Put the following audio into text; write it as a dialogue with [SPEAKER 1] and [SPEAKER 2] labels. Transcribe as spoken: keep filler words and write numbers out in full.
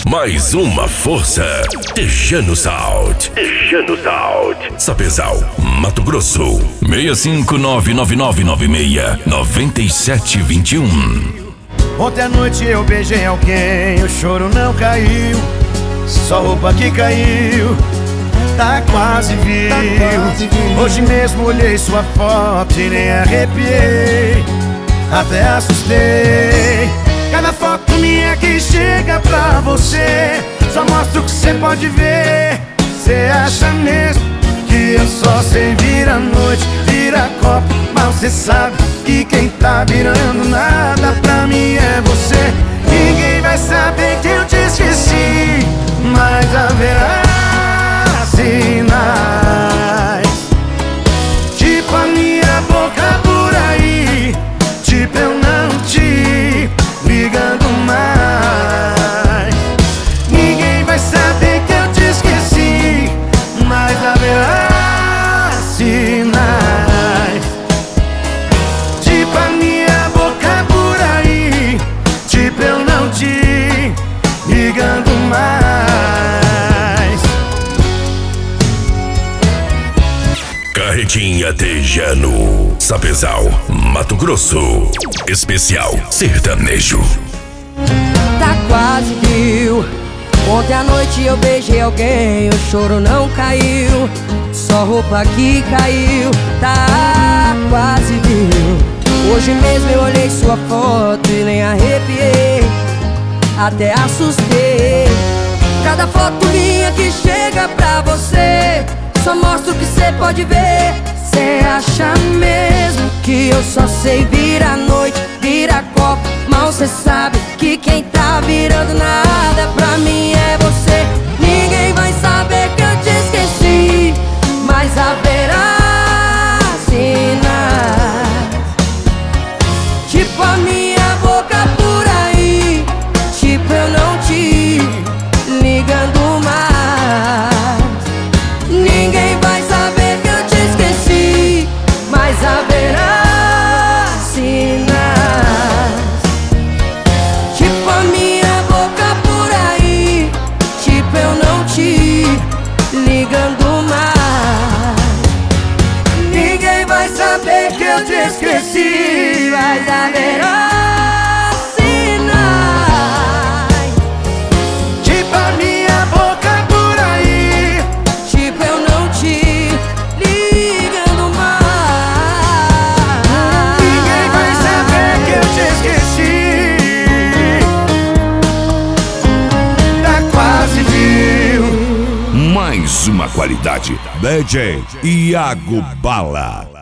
[SPEAKER 1] Mais uma força. Tejano Sound. Tejano Sound. Sapezal, Mato Grosso. seis cinco nove nove nove nove seis nove sete dois um.
[SPEAKER 2] Ontem à noite eu beijei alguém, o choro não caiu, só roupa que caiu, tá quase viu. Hoje mesmo olhei sua foto e nem arrepiei, até assustei. Cada foto minha que chega pra você só mostra o que cê pode ver. Cê acha mesmo que eu só sei virar noite, virar copo, mas cê sabe que quem tá virando nada pra mim é você. Ninguém vai saber que eu te esqueci, mas haverá sinais, tipo a minha boca por aí, tipo eu não te ligando mais. Ninguém vai saber que eu te esqueci, mas haverá sinais, tipo a minha boca por aí, tipo eu não te ligando mais.
[SPEAKER 1] Carretinha Tejano, Sapezal, Mato Grosso. Especial sertanejo.
[SPEAKER 3] Tá quase viu. Ontem à noite eu beijei alguém, o choro não caiu, só roupa que caiu. Tá quase viu. Hoje mesmo eu olhei sua foto e nem arrepiei, até assustei. Cada foto minha que chega pra você só mostra o que cê pode ver. Cê acha mesmo que eu só sei virar noite, virar copo, mal cê sabe que quem tá virando nada pra mim é você. Ninguém vai saber que eu te esqueci, mas haverá sinais, tipo a minha boca por aí, tipo eu não te ligando mais. Ninguém vai saber que eu te esqueci, mas haverá sinais, tipo a minha boca por aí, tipo eu não te ligando mais. Ninguém vai saber que eu te esqueci, mas haverá sinais,
[SPEAKER 2] Tipo a minha boca por aí,
[SPEAKER 3] tipo eu não te ligando mais.
[SPEAKER 2] ninguém vai saber que eu te esqueci, tá quase viu.
[SPEAKER 1] Mais uma qualidade. D J Iago Bala.